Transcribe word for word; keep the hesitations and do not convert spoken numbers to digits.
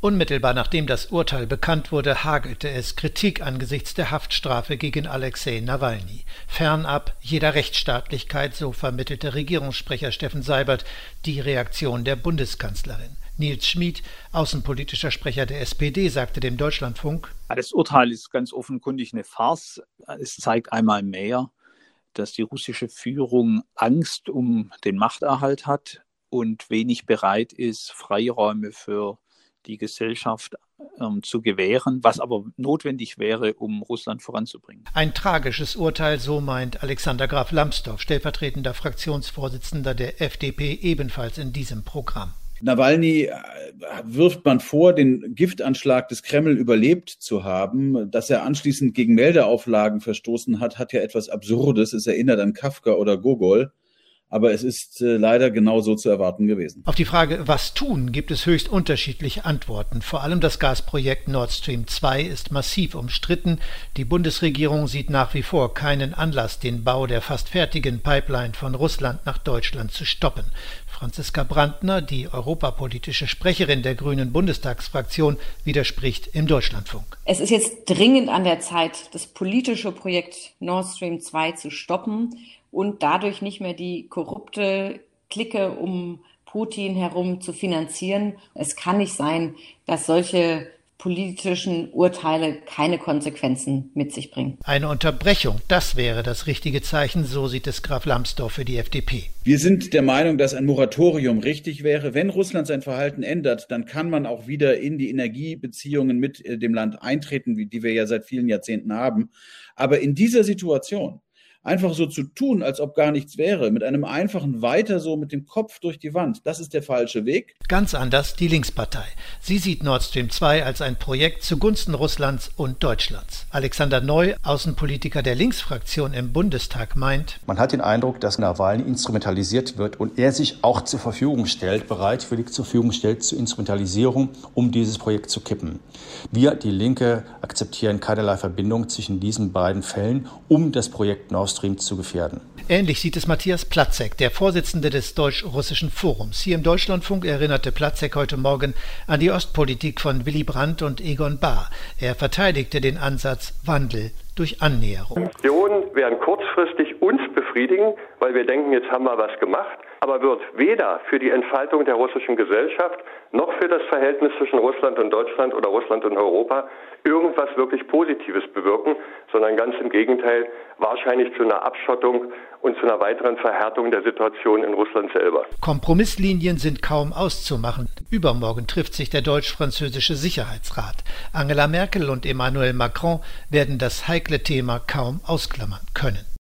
Unmittelbar nachdem das Urteil bekannt wurde, hagelte es Kritik angesichts der Haftstrafe gegen Alexei Nawalny. Fernab jeder Rechtsstaatlichkeit, so vermittelte Regierungssprecher Steffen Seibert die Reaktion der Bundeskanzlerin. Nils Schmid, außenpolitischer Sprecher der S P D, sagte dem Deutschlandfunk: Das Urteil ist ganz offenkundig eine Farce. Es zeigt einmal mehr, dass die russische Führung Angst um den Machterhalt hat und wenig bereit ist, Freiräume für die Gesellschaft ähm, zu gewähren, was aber notwendig wäre, um Russland voranzubringen. Ein tragisches Urteil, so meint Alexander Graf Lambsdorff, stellvertretender Fraktionsvorsitzender der F D P, ebenfalls in diesem Programm. Nawalny wirft man vor, den Giftanschlag des Kreml überlebt zu haben. Dass er anschließend gegen Meldeauflagen verstoßen hat, hat ja etwas Absurdes. Es erinnert an Kafka oder Gogol. Aber es ist äh, leider genauso zu erwarten gewesen. Auf die Frage, was tun, gibt es höchst unterschiedliche Antworten. Vor allem das Gasprojekt Nord Stream zwei ist massiv umstritten. Die Bundesregierung sieht nach wie vor keinen Anlass, den Bau der fast fertigen Pipeline von Russland nach Deutschland zu stoppen. Franziska Brandner, die europapolitische Sprecherin der Grünen Bundestagsfraktion, widerspricht im Deutschlandfunk. Es ist jetzt dringend an der Zeit, das politische Projekt Nord Stream zwei zu stoppen und dadurch nicht mehr die korrupte Clique um Putin herum zu finanzieren. Es kann nicht sein, dass solche politischen Urteile keine Konsequenzen mit sich bringen. Eine Unterbrechung, das wäre das richtige Zeichen, so sieht es Graf Lambsdorff für die F D P. Wir sind der Meinung, dass ein Moratorium richtig wäre. Wenn Russland sein Verhalten ändert, dann kann man auch wieder in die Energiebeziehungen mit dem Land eintreten, die wir ja seit vielen Jahrzehnten haben. Aber in dieser Situation einfach so zu tun, als ob gar nichts wäre, mit einem einfachen Weiter so mit dem Kopf durch die Wand, das ist der falsche Weg. Ganz anders die Linkspartei. Sie sieht Nord Stream zwei als ein Projekt zugunsten Russlands und Deutschlands. Alexander Neu, Außenpolitiker der Linksfraktion im Bundestag, meint: Man hat den Eindruck, dass Nawalny instrumentalisiert wird und er sich auch zur Verfügung stellt, bereitwillig zur Verfügung stellt zur Instrumentalisierung, um dieses Projekt zu kippen. Wir, die Linke, akzeptieren keinerlei Verbindung zwischen diesen beiden Fällen, um das Projekt Nord Stream zu gefährden. Ähnlich sieht es Matthias Platzek, der Vorsitzende des Deutsch-Russischen Forums. Hier im Deutschlandfunk erinnerte Platzek heute Morgen an die Ostpolitik von Willy Brandt und Egon Bahr. Er verteidigte den Ansatz Wandel durch Annäherung. Sanktionen werden kurzfristig uns befriedigen, weil wir denken, jetzt haben wir was gemacht, aber wird weder für die Entfaltung der russischen Gesellschaft noch für das Verhältnis zwischen Russland und Deutschland oder Russland und Europa irgendwas wirklich Positives bewirken, sondern ganz im Gegenteil wahrscheinlich zu einer Abschottung und zu einer weiteren Verhärtung der Situation in Russland selber. Kompromisslinien sind kaum auszumachen. Übermorgen trifft sich der deutsch-französische Sicherheitsrat. Angela Merkel und Emmanuel Macron werden das heikle Thema kaum ausklammern können.